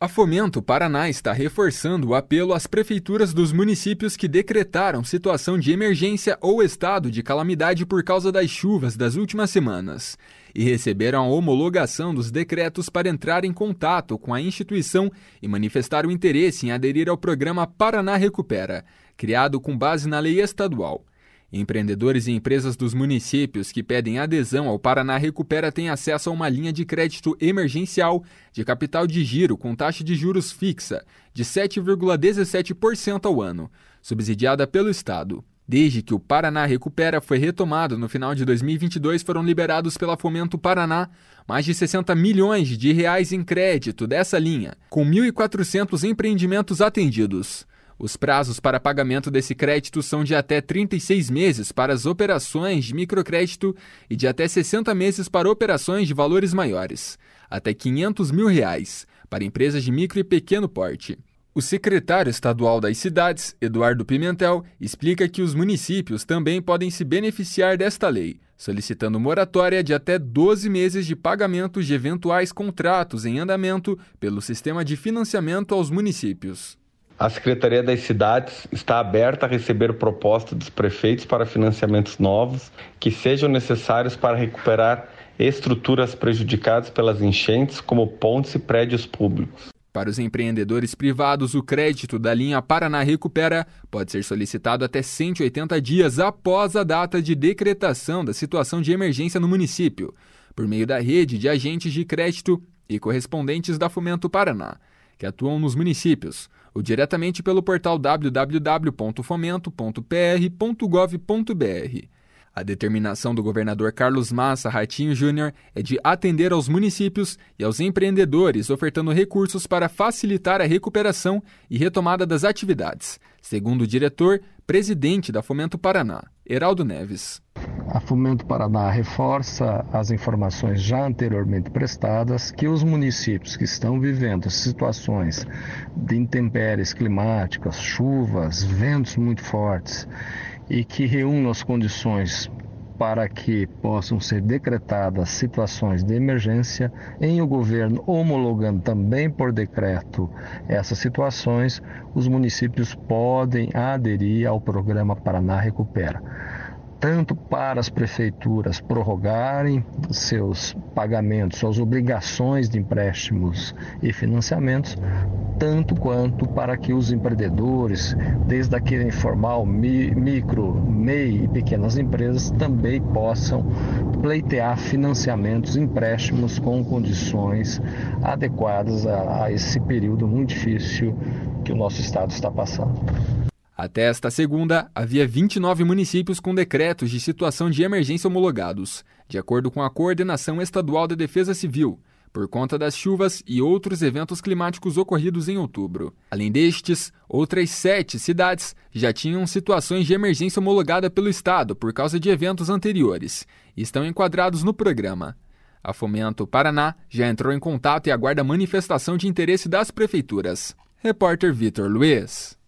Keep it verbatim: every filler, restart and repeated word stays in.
A Fomento Paraná está reforçando o apelo às prefeituras dos municípios que decretaram situação de emergência ou estado de calamidade por causa das chuvas das últimas semanas e receberam a homologação dos decretos para entrar em contato com a instituição e manifestar o interesse em aderir ao programa Paraná Recupera, criado com base na lei estadual. Empreendedores e empresas dos municípios que pedem adesão ao Paraná Recupera têm acesso a uma linha de crédito emergencial de capital de giro com taxa de juros fixa de sete vírgula dezessete por cento ao ano, subsidiada pelo Estado. Desde que o Paraná Recupera foi retomado no final de dois mil e vinte e dois, foram liberados pela Fomento Paraná mais de sessenta milhões de reais em crédito dessa linha, com mil e quatrocentos empreendimentos atendidos. Os prazos para pagamento desse crédito são de até trinta e seis meses para as operações de microcrédito e de até sessenta meses para operações de valores maiores, até quinhentos mil reais, para empresas de micro e pequeno porte. O secretário estadual das cidades, Eduardo Pimentel, explica que os municípios também podem se beneficiar desta lei, solicitando moratória de até doze meses de pagamentos de eventuais contratos em andamento pelo sistema de financiamento aos municípios. A Secretaria das Cidades está aberta a receber propostas dos prefeitos para financiamentos novos que sejam necessários para recuperar estruturas prejudicadas pelas enchentes, como pontes e prédios públicos. Para os empreendedores privados, o crédito da linha Paraná Recupera pode ser solicitado até cento e oitenta dias após a data de decretação da situação de emergência no município, por meio da rede de agentes de crédito e correspondentes da Fomento Paraná, que atuam nos municípios, ou diretamente pelo portal w w w ponto fomento ponto p r ponto gov ponto b r. A determinação do governador Carlos Massa Ratinho Júnior é de atender aos municípios e aos empreendedores, ofertando recursos para facilitar a recuperação e retomada das atividades, segundo o diretor-presidente da Fomento Paraná, Heraldo Neves. A Fomento Paraná reforça as informações já anteriormente prestadas que os municípios que estão vivendo situações de intempéries climáticas, chuvas, ventos muito fortes e que reúnam as condições para que possam ser decretadas situações de emergência, em o governo homologando também por decreto essas situações, os municípios podem aderir ao programa Paraná Recupera. Tanto para as prefeituras prorrogarem seus pagamentos, suas obrigações de empréstimos e financiamentos, tanto quanto para que os empreendedores, desde aquele informal, mi, micro, M E I e pequenas empresas, também possam pleitear financiamentos, empréstimos com condições adequadas a, a esse período muito difícil que o nosso estado está passando. Até esta segunda, havia vinte e nove municípios com decretos de situação de emergência homologados, de acordo com a Coordenação Estadual de Defesa Civil, por conta das chuvas e outros eventos climáticos ocorridos em outubro. Além destes, outras sete cidades já tinham situações de emergência homologada pelo Estado por causa de eventos anteriores e estão enquadrados no programa. A Fomento Paraná já entrou em contato e aguarda manifestação de interesse das prefeituras. Repórter Vitor Luiz.